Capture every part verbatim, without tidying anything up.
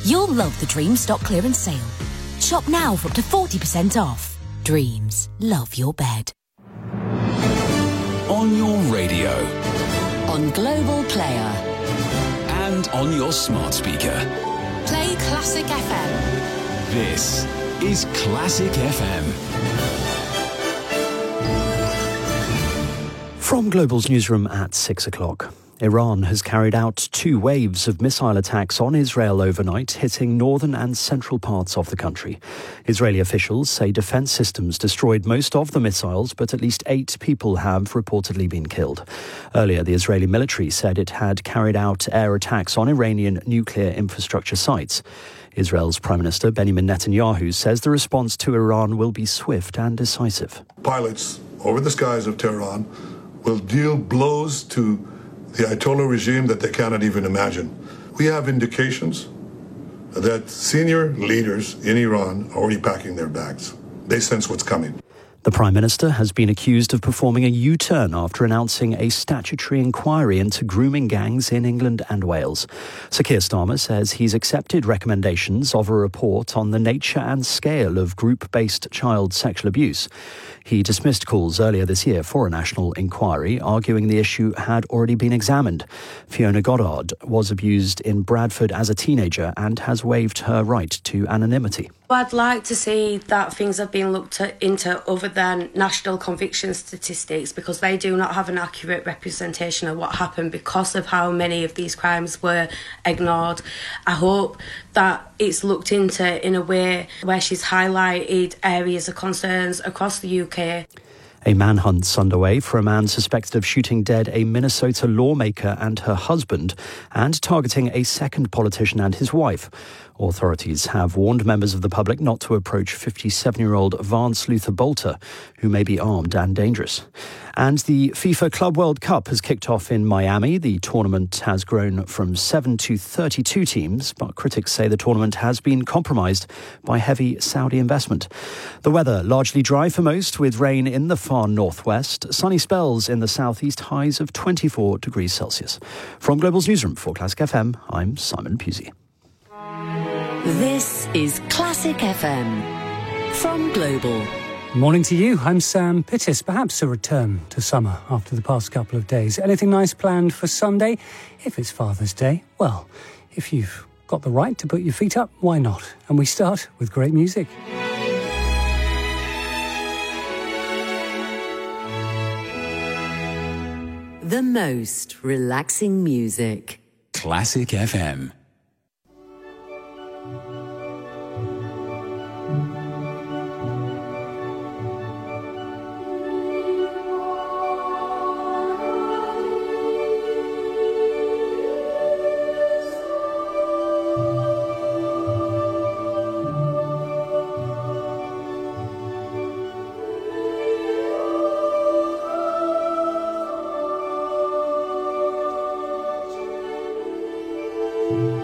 You'll love the Dreams stock clearance sale. Shop now for up to forty percent off. Dreams, love your bed. On your radio. On Global Player. And on your smart speaker. Play Classic F M. This is Classic F M. From Global's newsroom at six o'clock. Iran has carried out two waves of missile attacks on Israel overnight, hitting northern and central parts of the country. Israeli officials say defense systems destroyed most of the missiles, but at least eight people have reportedly been killed. Earlier, the Israeli military said it had carried out air attacks on Iranian nuclear infrastructure sites. Israel's Prime Minister Benjamin Netanyahu says the response to Iran will be swift and decisive. Pilots over the skies of Tehran will deal blows to the Ayatollah regime that they cannot even imagine. We have indications that senior leaders in Iran are already packing their bags. They sense what's coming. The Prime Minister has been accused of performing a U-turn after announcing a statutory inquiry into grooming gangs in England and Wales. Sir Keir Starmer says he's accepted recommendations of a report on the nature and scale of group-based child sexual abuse. He dismissed calls earlier this year for a national inquiry, arguing the issue had already been examined. Fiona Goddard was abused in Bradford as a teenager and has waived her right to anonymity. I'd like to see that things have been looked at, into other than national conviction statistics, because they do not have an accurate representation of what happened because of how many of these crimes were ignored. I hope that it's looked into in a way where she's highlighted areas of concerns across the U K. A manhunt's underway for a man suspected of shooting dead a Minnesota lawmaker and her husband and targeting a second politician and his wife. Authorities have warned members of the public not to approach fifty-seven-year-old Vance Luther Bolter, who may be armed and dangerous. And the FIFA Club World Cup has kicked off in Miami. The tournament has grown from seven to thirty-two teams, but critics say the tournament has been compromised by heavy Saudi investment. The weather largely dry for most, with rain in the far northwest, sunny spells in the southeast, highs of twenty-four degrees Celsius. From Global's newsroom for Classic F M, I'm Simon Pusey. This is Classic F M from Global. Morning to you, I'm Sam Pittis. Perhaps a return to summer after the past couple of days. Anything nice planned for Sunday? If it's Father's Day, well, if you've got the right to put your feet up, why not? And we start with great music. The most relaxing music. Classic F M. Thank you.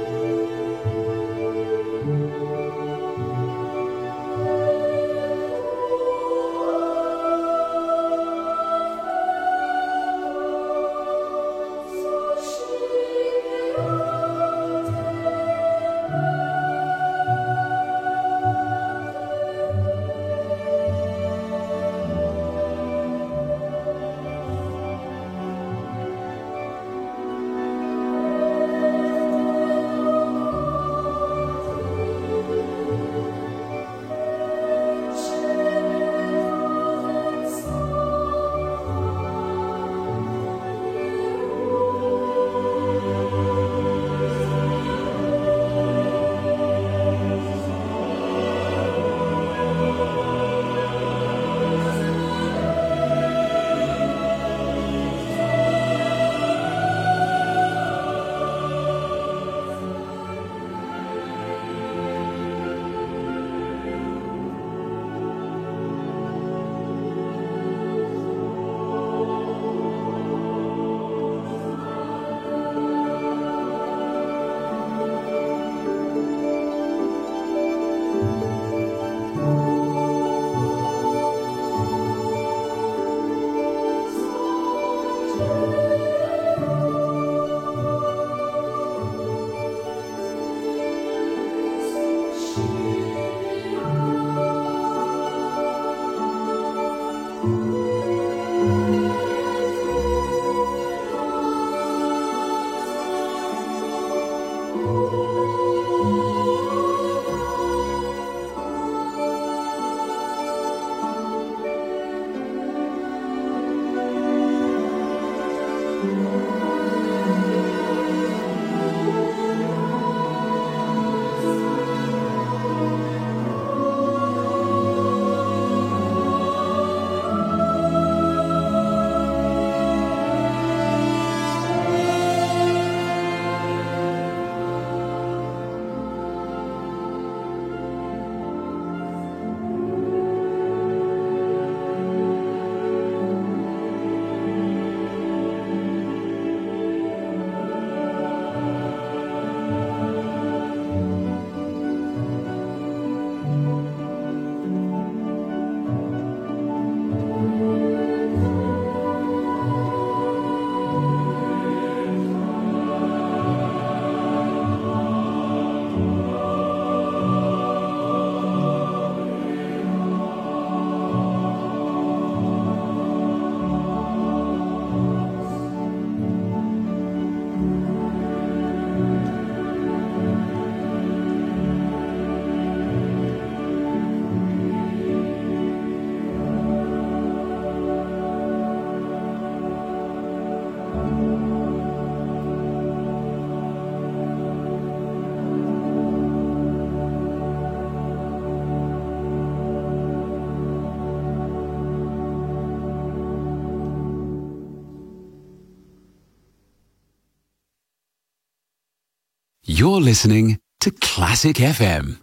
You're listening to Classic F M.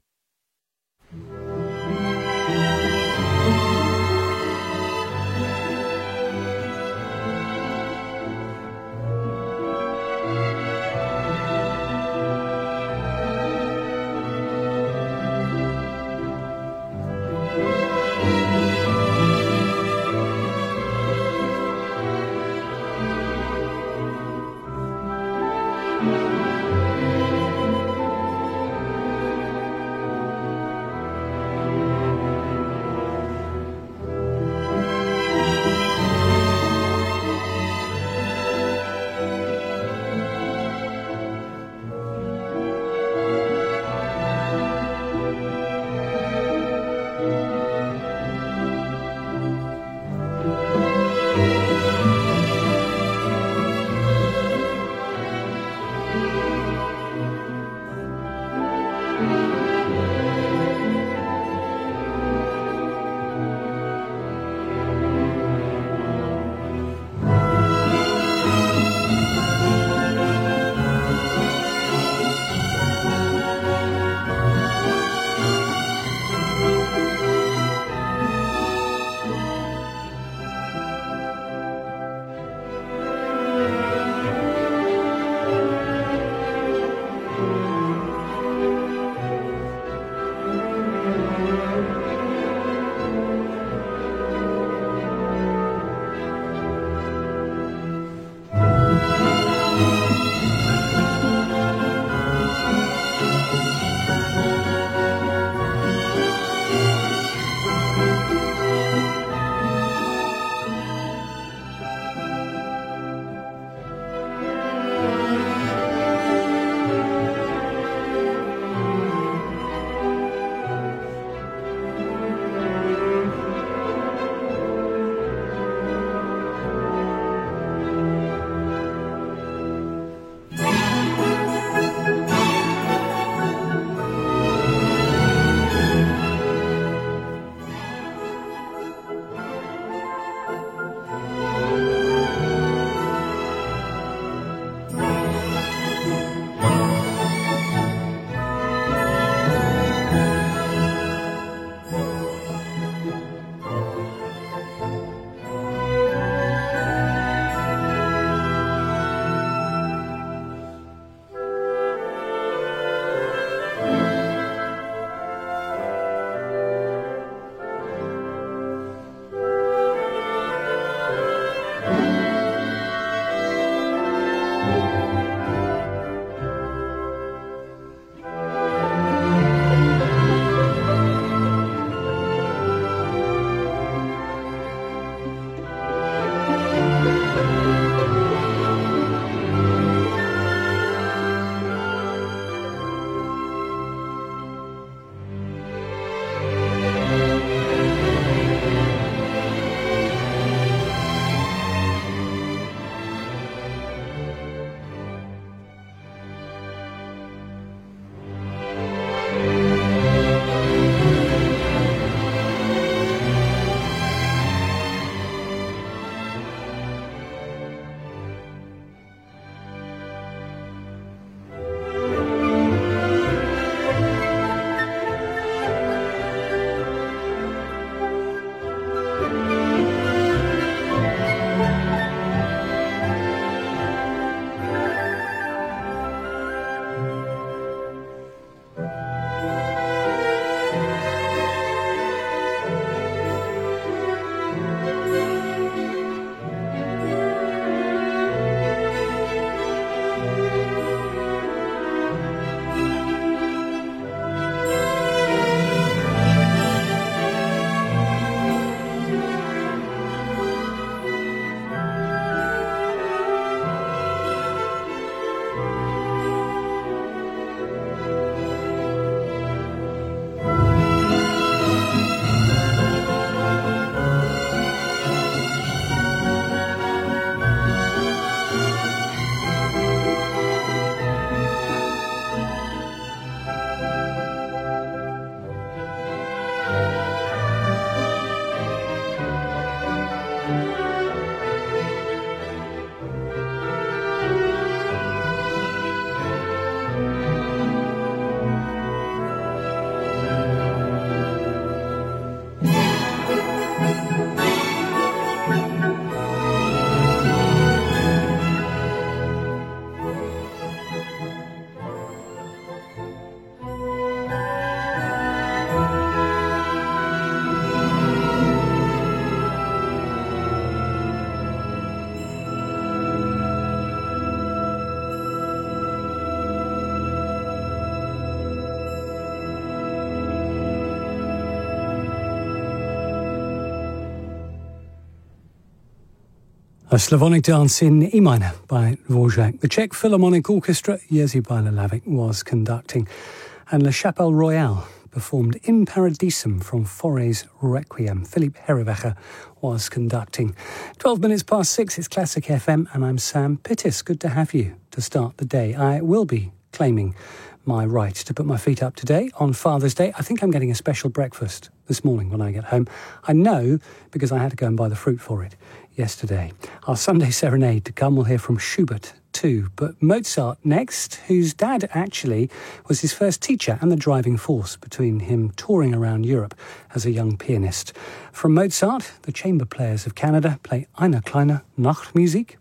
A Slavonic Dance in E minor by Dvorak. The Czech Philharmonic Orchestra, Jerzy Bajlalavik, was conducting, and La Chapelle Royale performed In Paradisum from Fauré's Requiem. Philippe Herrewecker was conducting. twelve minutes past six, it's Classic F M, and I'm Sam Pittis. Good to have you to start the day. I will be claiming my right to put my feet up today on Father's Day. I think I'm getting a special breakfast this morning when I get home. I know because I had to go and buy the fruit for it yesterday. Our Sunday Serenade to come. We'll hear from Schubert too, but Mozart next, whose dad actually was his first teacher and the driving force between him touring around Europe as a young pianist. From Mozart, the Chamber Players of Canada play Eine kleine Nachtmusik.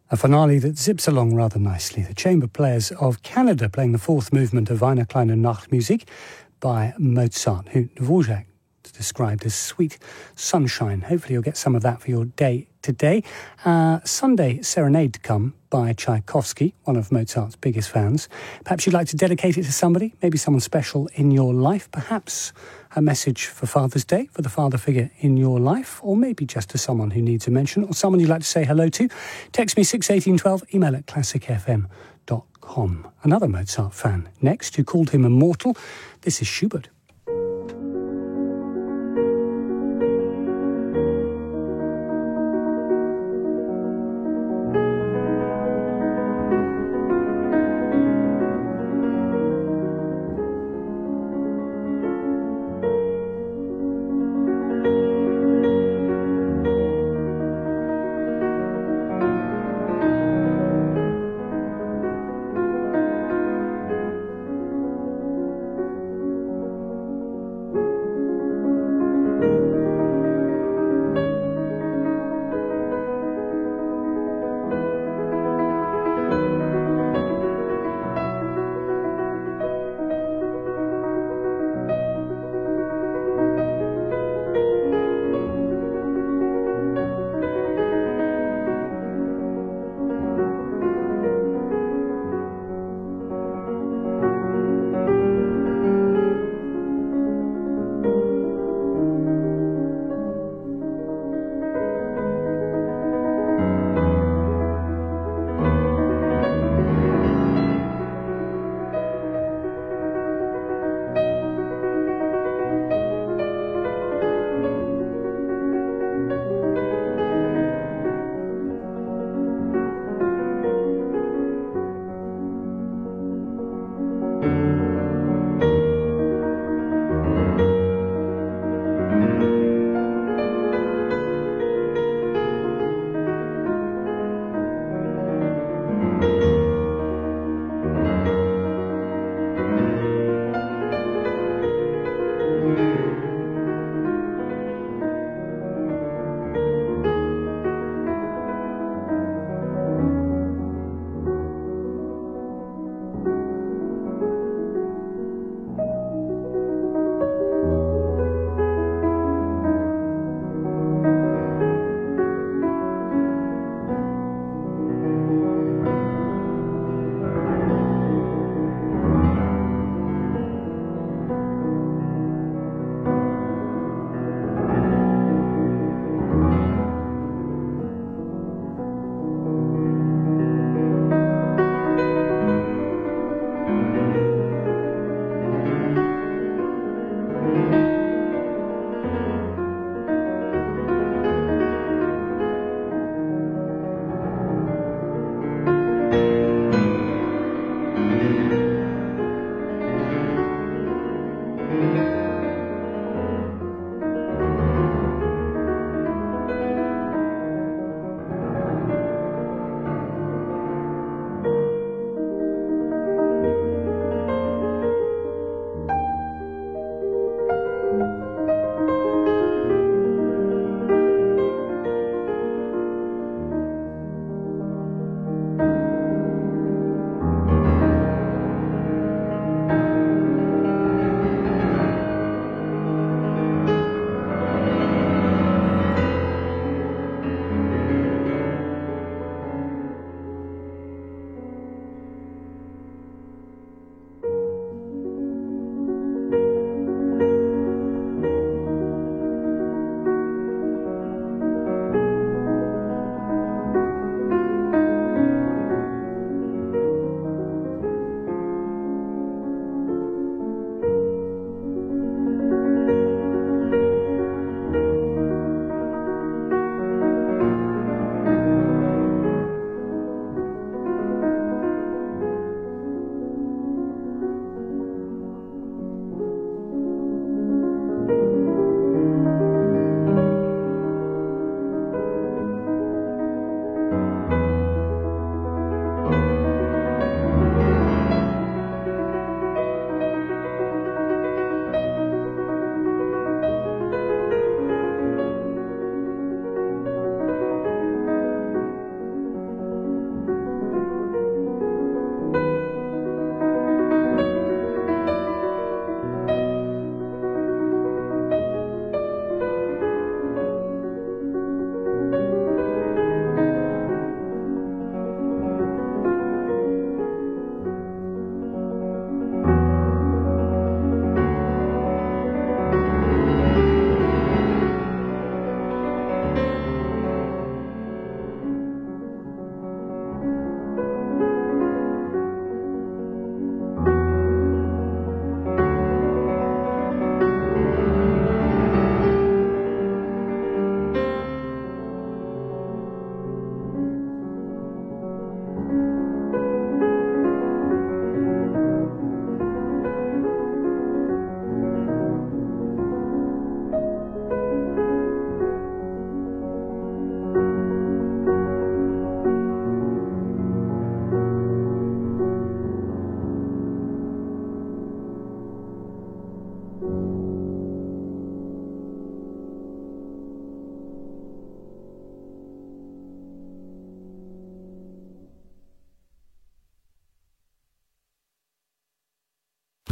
A finale that zips along rather nicely. The Chamber Players of Canada playing the fourth movement of Eine kleine Nachtmusik by Mozart, who Dvorak described as sweet sunshine. Hopefully you'll get some of that for your day today. Uh, Sunday Serenade to come by Tchaikovsky, one of Mozart's biggest fans. Perhaps you'd like to dedicate it to somebody, maybe someone special in your life, perhaps a message for Father's Day, for the father figure in your life, or maybe just to someone who needs a mention, or someone you'd like to say hello to. Text me six eighteen twelve, email at classic f m dot com. Another Mozart fan next who called him immortal. This is Schubert.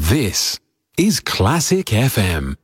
This is Classic F M.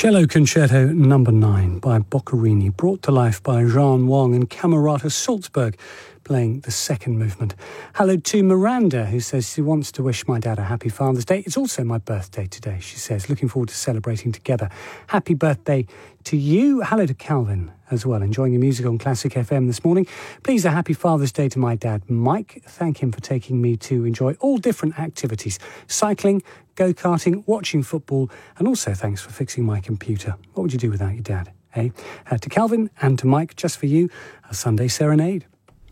Cello Concerto Number nine by Boccherini, brought to life by Jean Wong and Camerata Salzburg, playing the second movement. Hello to Miranda, who says she wants to wish my dad a happy Father's Day. It's also my birthday today, she says. Looking forward to celebrating together. Happy birthday to you. Hello to Calvin as well, enjoying your music on Classic F M this morning. Please, a happy Father's Day to my dad, Mike. Thank him for taking me to enjoy all different activities. Cycling, go-karting, watching football, and also thanks for fixing my computer. What would you do without your dad, eh? Uh, to Calvin and to Mike, just for you, a Sunday serenade.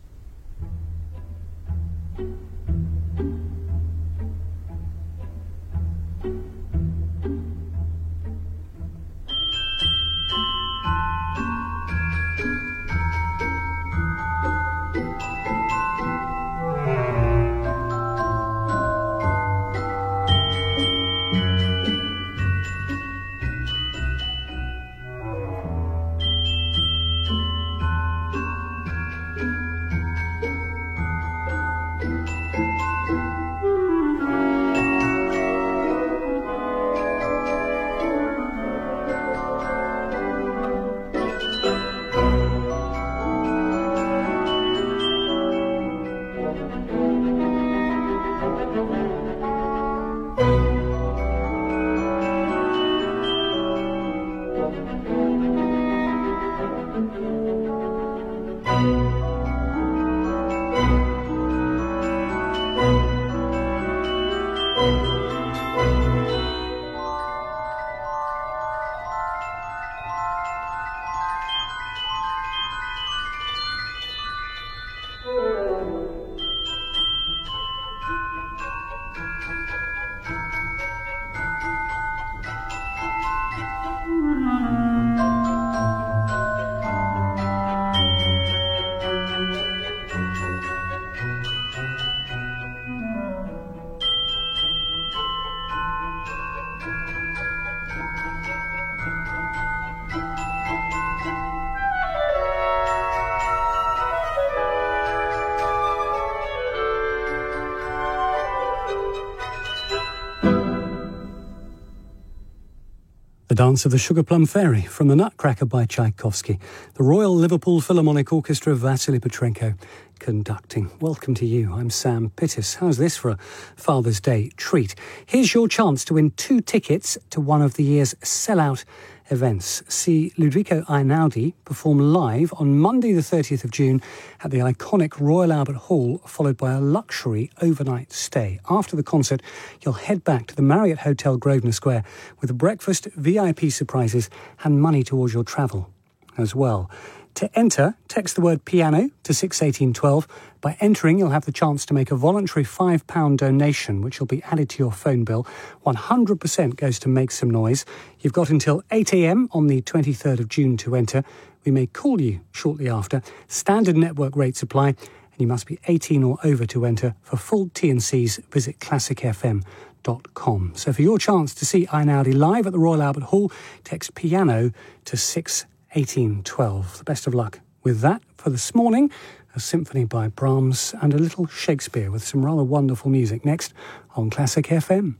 The Dance of the Sugar Plum Fairy from The Nutcracker by Tchaikovsky. The Royal Liverpool Philharmonic Orchestra, Vasily Petrenko conducting. Welcome to you. I'm Sam Pittis. How's this for a Father's Day treat? Here's your chance to win two tickets to one of the year's sellout events. See Ludovico Einaudi perform live on Monday the thirtieth of June at the iconic Royal Albert Hall, followed by a luxury overnight stay. After the concert, you'll head back to the Marriott Hotel Grosvenor Square with a breakfast, V I P surprises and money towards your travel as well. To enter, text the word piano to six eighteen twelve. By entering, you'll have the chance to make a voluntary five pound donation, which will be added to your phone bill. one hundred percent goes to Make Some Noise. You've got until eight a.m. on the twenty-third of June to enter. We may call you shortly after. Standard network rates apply, and you must be eighteen or over to enter. For full T and Cs, visit classic f m dot com. So for your chance to see Einaudi live at the Royal Albert Hall, text piano to six eighteen twelve. The best of luck with that. For this morning, a symphony by Brahms and a little Shakespeare with some rather wonderful music next on Classic F M.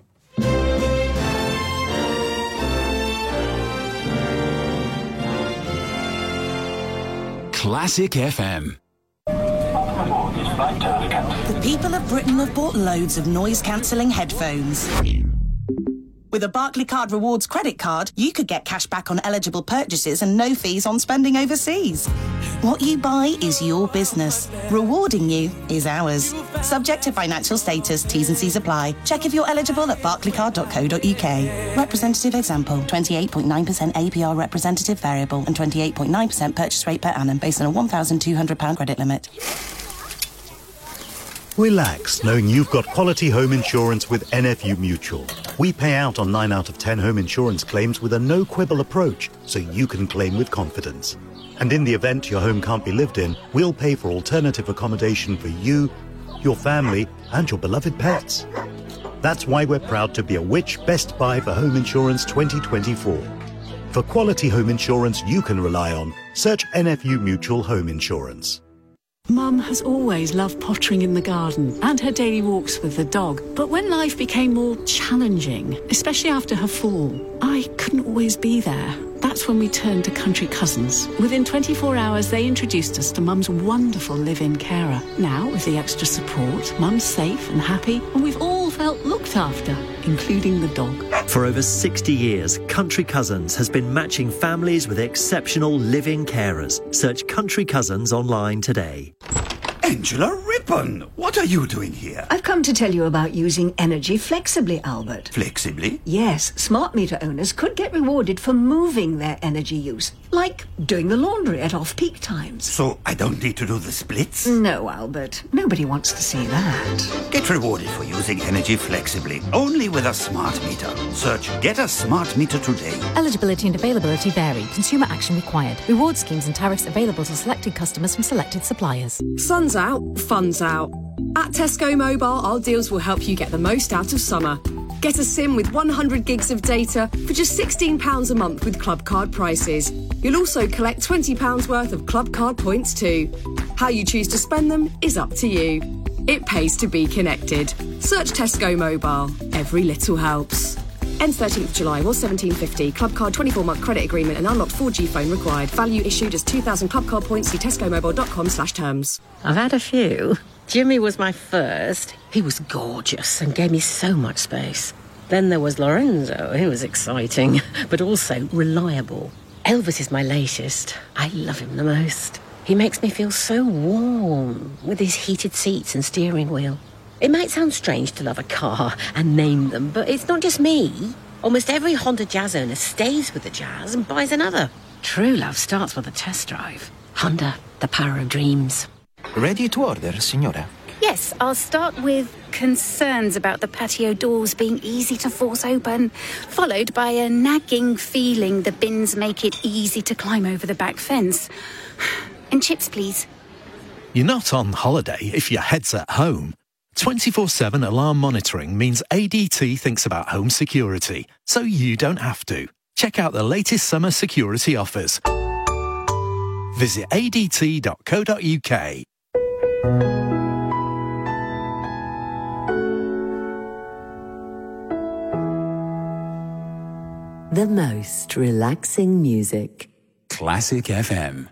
Classic F M. The people of Britain have bought loads of noise-cancelling headphones. With a Barclaycard Rewards credit card, you could get cash back on eligible purchases and no fees on spending overseas. What you buy is your business. Rewarding you is ours. Subject to financial status, T's and C's apply. Check if you're eligible at barclaycard dot co dot uk. Representative example, twenty-eight point nine percent A P R representative variable and twenty-eight point nine percent purchase rate per annum based on a one thousand two hundred pounds credit limit. Relax knowing you've got quality home insurance with N F U Mutual. We pay out on nine out of ten home insurance claims with a no-quibble approach, so you can claim with confidence. And in the event your home can't be lived in, we'll pay for alternative accommodation for you, your family, and your beloved pets. That's why we're proud to be a Which Best Buy for Home Insurance twenty twenty-four. For quality home insurance you can rely on, search N F U Mutual Home Insurance. Mum has always loved pottering in the garden and her daily walks with the dog. But when life became more challenging, especially after her fall, I couldn't always be there. That's when we turned to Country Cousins. Within twenty-four hours, they introduced us to Mum's wonderful live-in carer. Now, with the extra support, Mum's safe and happy, and we've all felt looked after, including the dog. For over sixty years, Country Cousins has been matching families with exceptional live-in carers. Search Country Cousins online today. Angela Rippon, what are you doing here? I've come to tell you about using energy flexibly, Albert. Flexibly? Yes, smart meter owners could get rewarded for moving their energy use, like doing the laundry at off-peak times. So I don't need to do the splits? No, Albert. Nobody wants to see that. Get rewarded for using energy flexibly, only with a smart meter. Search Get a Smart Meter today. Eligibility and availability vary. Consumer action required. Reward schemes and tariffs available to selected customers from selected suppliers. Sun's out, fun's out. At Tesco Mobile, our deals will help you get the most out of summer. Get a SIM with one hundred gigs of data for just sixteen pounds a month with Club Card prices. You'll also collect twenty pounds worth of Club Card points too. How you choose to spend them is up to you. It pays to be connected. Search Tesco Mobile. Every little helps. Ends thirteenth of July, was seventeen fifty. Club Card twenty-four month credit agreement and unlocked four G phone required. Value issued as two thousand Club Card points. See tescomobile.com slash terms. I've had a few. Jimmy was my first. He was gorgeous and gave me so much space. Then there was Lorenzo. He was exciting, but also reliable. Elvis is my latest. I love him the most. He makes me feel so warm with his heated seats and steering wheel. It might sound strange to love a car and name them, but it's not just me. Almost every Honda Jazz owner stays with the Jazz and buys another. True love starts with a test drive. Honda, the power of dreams. Ready to order, signora? Yes, I'll start with concerns about the patio doors being easy to force open, followed by a nagging feeling the bins make it easy to climb over the back fence. And chips, please. You're not on holiday if your head's at home. twenty-four seven alarm monitoring means A D T thinks about home security, so you don't have to. Check out the latest summer security offers. Visit a d t dot co dot u k. The most relaxing music. Classic F M.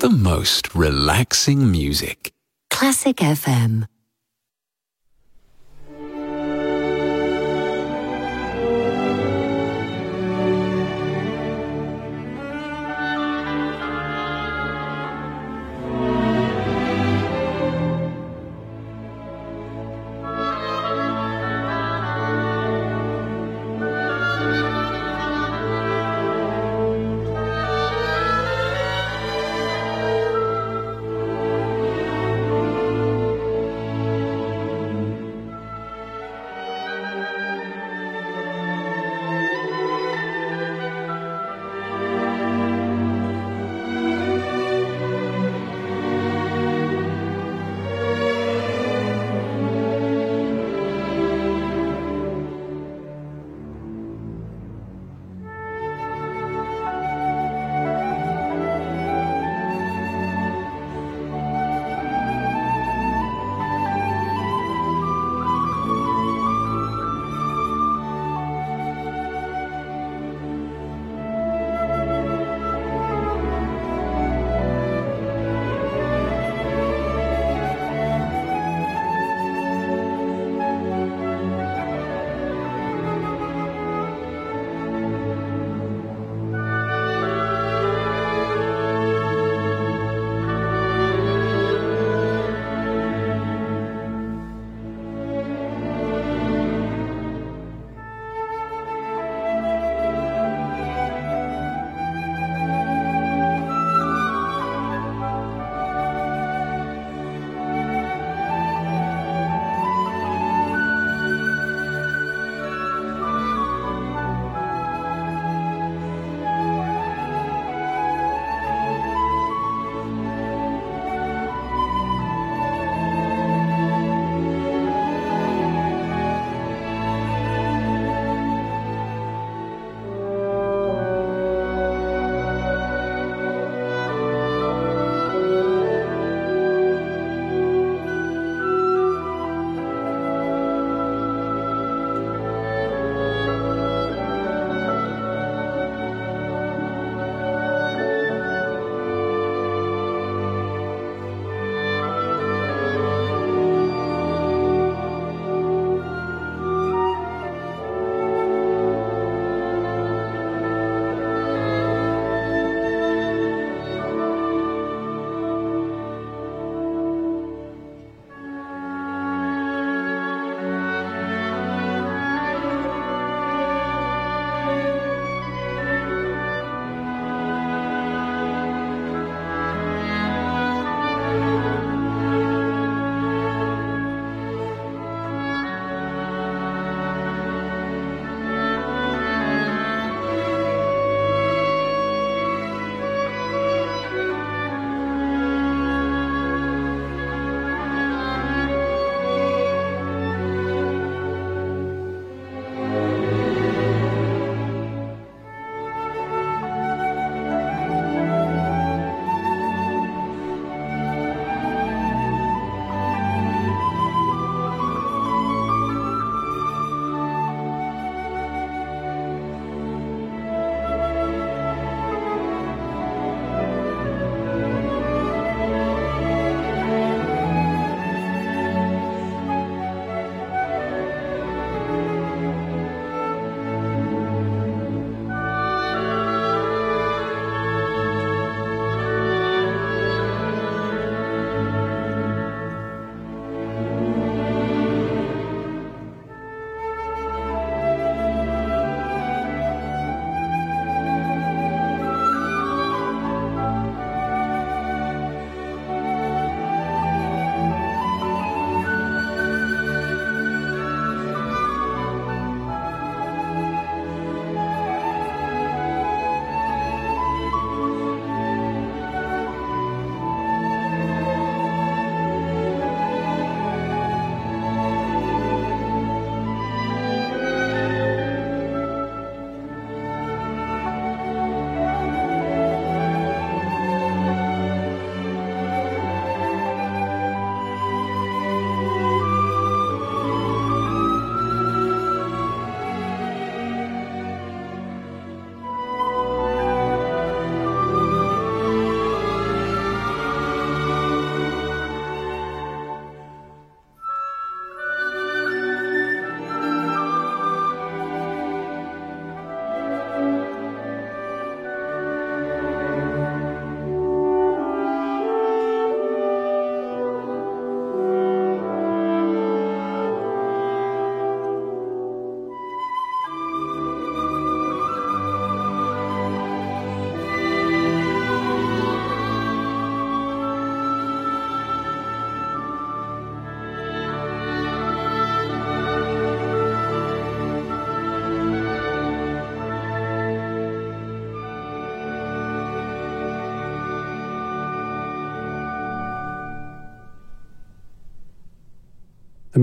the most relaxing music. Classic F M.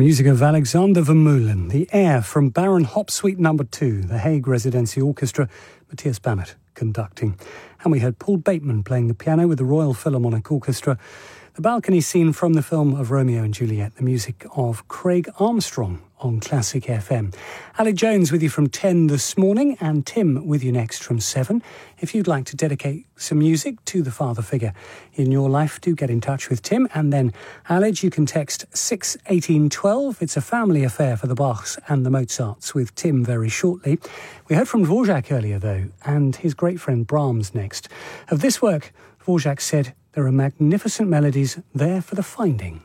music of Alexander Vermeulen, The Air from Baron Hop Suite Number Two, the Hague Residency Orchestra, Matthias Bannert conducting. And we heard Paul Bateman playing the piano with the Royal Philharmonic Orchestra. The balcony scene from the film of Romeo and Juliet, the music of Craig Armstrong on Classic F M. Ali Jones with you from ten this morning, and Tim with you next from seven. If you'd like to dedicate some music to the father figure in your life, do get in touch with Tim. And then, Alid, you can text six eighteen twelve. It's a family affair for the Bachs and the Mozarts with Tim very shortly. We heard from Dvorak earlier, though, and his great friend Brahms next. Of this work, Dvorak said, there are magnificent melodies there for the finding.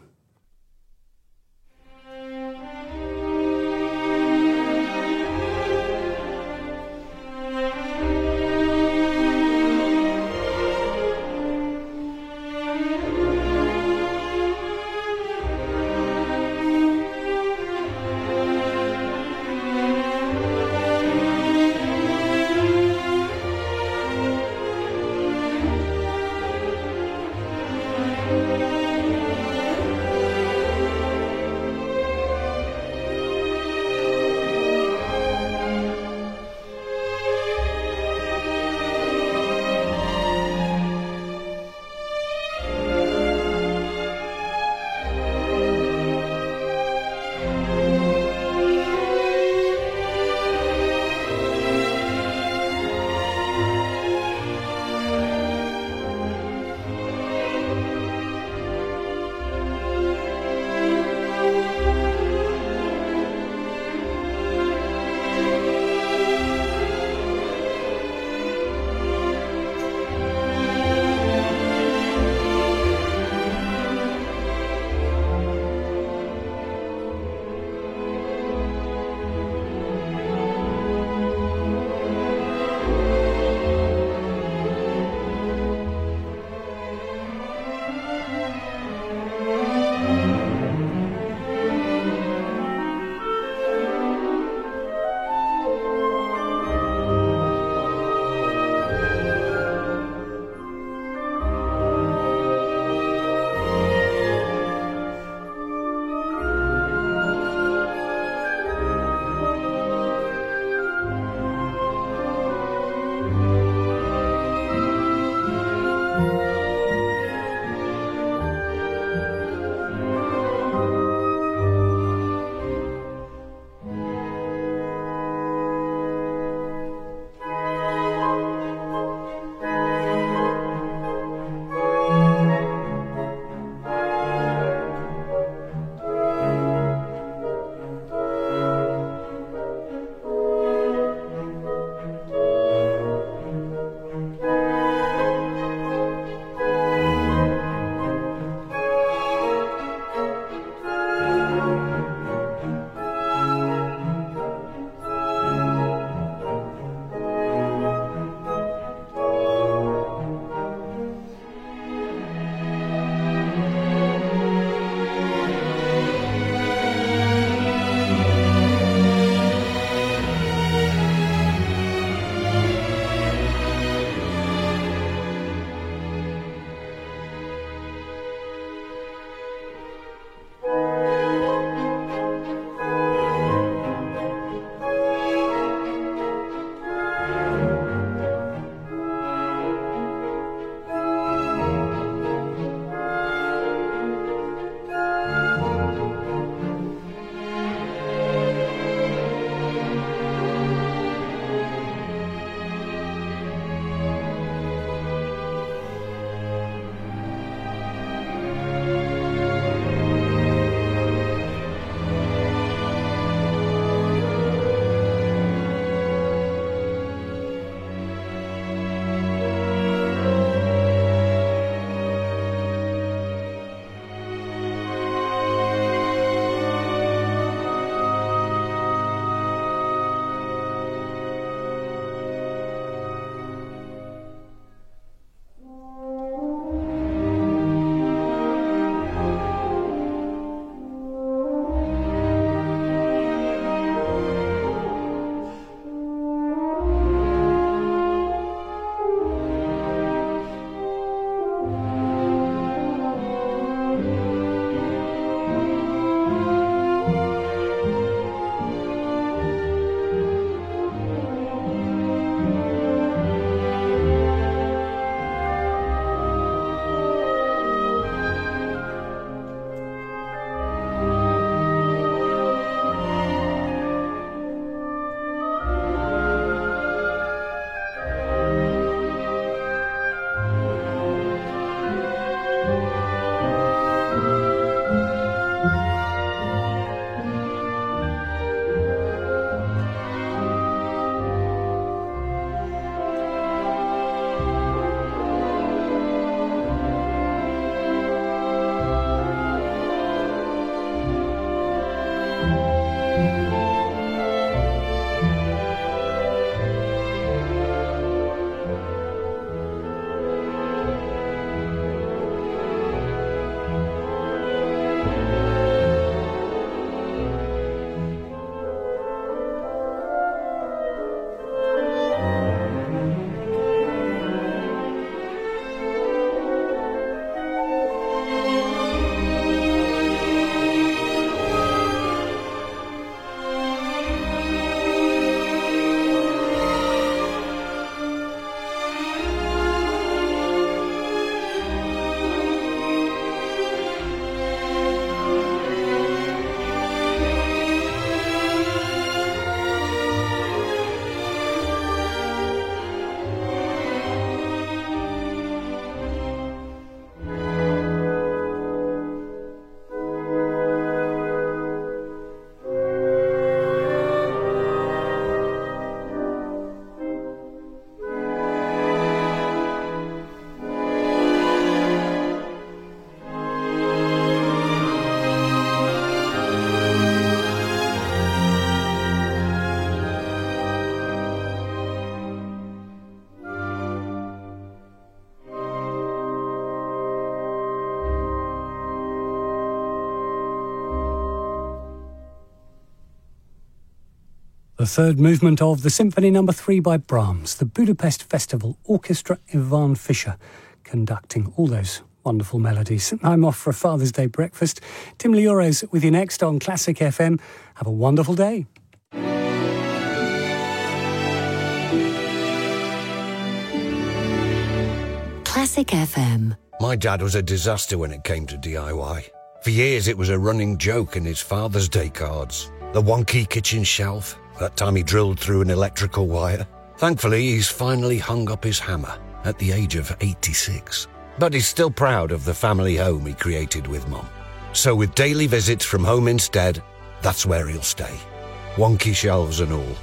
The third movement of the Symphony Number Three by Brahms, the Budapest Festival Orchestra, Ivan Fischer conducting all those wonderful melodies. I'm off for a Father's Day breakfast. Tim Liores with you next on Classic F M. Have a wonderful day. Classic F M. My dad was a disaster when it came to D I Y. For years it was a running joke in his Father's Day cards. The wonky kitchen shelf, that time he drilled through an electrical wire. Thankfully, he's finally hung up his hammer at the age of eighty-six. But he's still proud of the family home he created with Mum. So with daily visits from Home Instead, that's where he'll stay. Wonky shelves and all.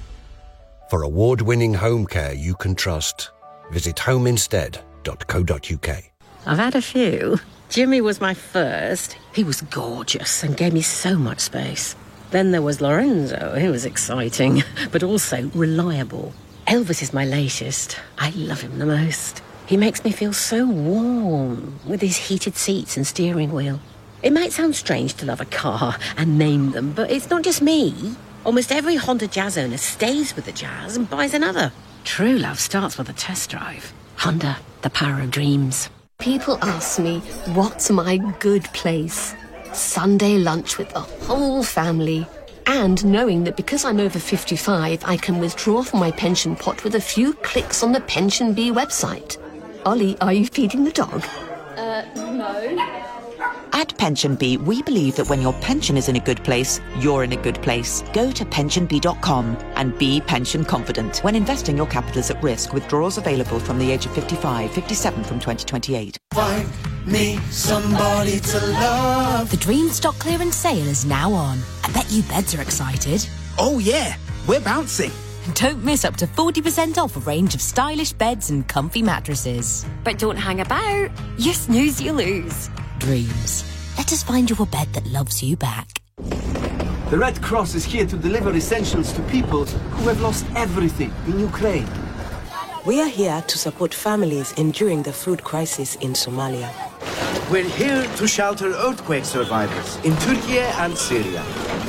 For award-winning home care you can trust, visit home instead dot co dot uk. I've had a few. Jimmy was my first. He was gorgeous and gave me so much space. Then there was Lorenzo. He was exciting, but also reliable. Elvis is my latest. I love him the most. He makes me feel so warm with his heated seats and steering wheel. It might sound strange to love a car and name them, but it's not just me. Almost every Honda Jazz owner stays with the Jazz and buys another. True love starts with a test drive. Honda, the power of dreams. People ask me, what's my good place? Sunday lunch with the whole family. And knowing that because I'm over fifty-five, I can withdraw from my pension pot with a few clicks on the Pension Bee website. Ollie, are you feeding the dog? Uh, no. At Pension Bee, we believe that when your pension is in a good place, you're in a good place. Go to pension bee dot com and be pension confident. When investing, your capital is at risk. Withdrawals available from the age of fifty-five, fifty-seven from twenty twenty-eight. Find me somebody to love. The Dream stock clearance sale is now on. I bet you beds are excited. Oh yeah, we're bouncing. Don't miss up to forty percent off a range of stylish beds and comfy mattresses. But don't hang about. You snooze, you lose. Dreams. Let us find you a bed that loves you back. The Red Cross is here to deliver essentials to people who have lost everything in Ukraine. We are here to support families enduring the food crisis in Somalia. We're here to shelter earthquake survivors in Turkey and Syria.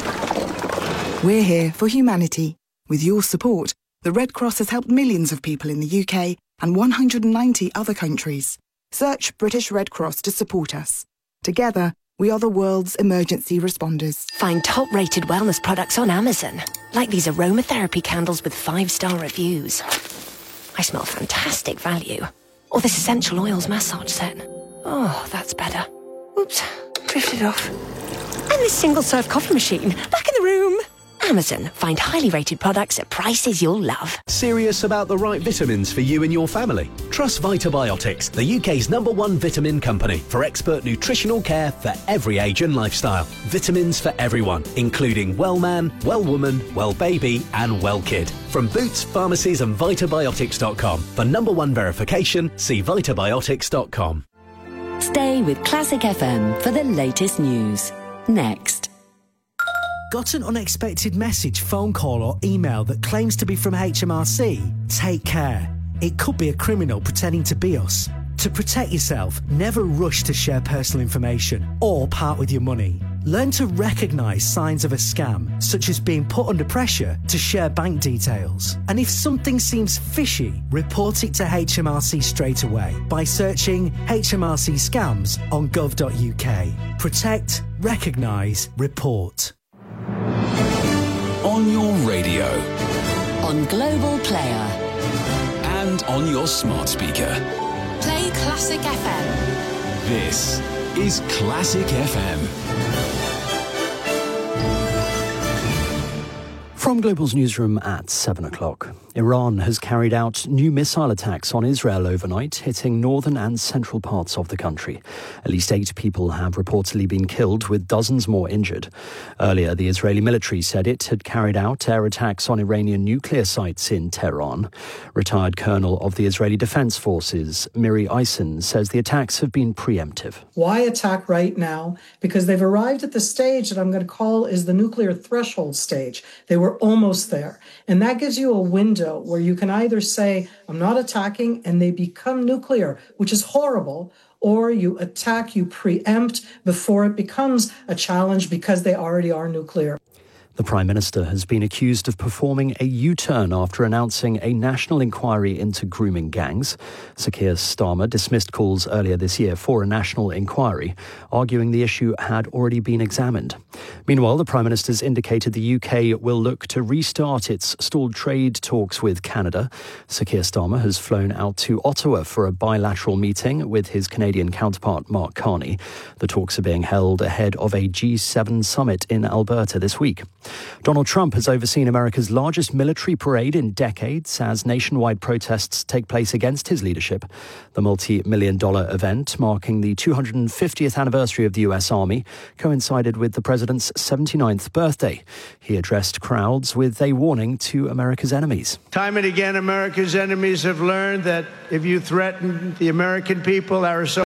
We're here for humanity. With your support, the Red Cross has helped millions of people in the U K and one hundred ninety other countries. Search British Red Cross to support us. Together, we are the world's emergency responders. Find top-rated wellness products on Amazon, like these aromatherapy candles with five-star reviews. I smell fantastic value. Or this essential oils massage set. Oh, that's better. Oops, drifted off. And this single-serve coffee machine, back in the room. Amazon. Find highly rated products at prices you'll love. Serious about the right vitamins for you and your family? Trust Vitabiotics, the U K's number one vitamin company for expert nutritional care for every age and lifestyle. Vitamins for everyone, including well man, well woman, well baby and well kid. From Boots, pharmacies and vitabiotics dot com. For number one verification, see vitabiotics dot com. Stay with Classic F M for the latest news. Next. Got an unexpected message, phone call or email that claims to be from H M R C? Take care. It could be a criminal pretending to be us. To protect yourself, never rush to share personal information or part with your money. Learn to recognise signs of a scam, such as being put under pressure to share bank details. And if something seems fishy, report it to H M R C straight away by searching H M R C scams on gov dot U K. Protect, recognise, report. On your radio. On Global Player. And on your smart speaker. Play Classic F M. This is Classic F M. From Global's newsroom at seven o'clock. Iran has carried out new missile attacks on Israel overnight, hitting northern and central parts of the country. At least eight people have reportedly been killed, with dozens more injured. Earlier, the Israeli military said it had carried out air attacks on Iranian nuclear sites in Tehran. Retired colonel of the Israeli Defense Forces, Miri Eisen, says the attacks have been preemptive. Why attack right now? Because they've arrived at the stage that I'm going to call is the nuclear threshold stage. They were almost there. And that gives you a window where you can either say, I'm not attacking, and they become nuclear, which is horrible, or you attack, you preempt before it becomes a challenge because they already are nuclear. The Prime Minister has been accused of performing a U-turn after announcing a national inquiry into grooming gangs. Sir Keir Starmer dismissed calls earlier this year for a national inquiry, arguing the issue had already been examined. Meanwhile, the Prime Minister's indicated the U K will look to restart its stalled trade talks with Canada. Sir Keir Starmer has flown out to Ottawa for a bilateral meeting with his Canadian counterpart Mark Carney. The talks are being held ahead of a G seven summit in Alberta this week. Donald Trump has overseen America's largest military parade in decades as nationwide protests take place against his leadership. The multi-million dollar event, marking the two hundred fiftieth anniversary of the U S Army, coincided with the president's seventy-ninth birthday. He addressed crowds with a warning to America's enemies. Time and again, America's enemies have learned that if you threaten the American people, our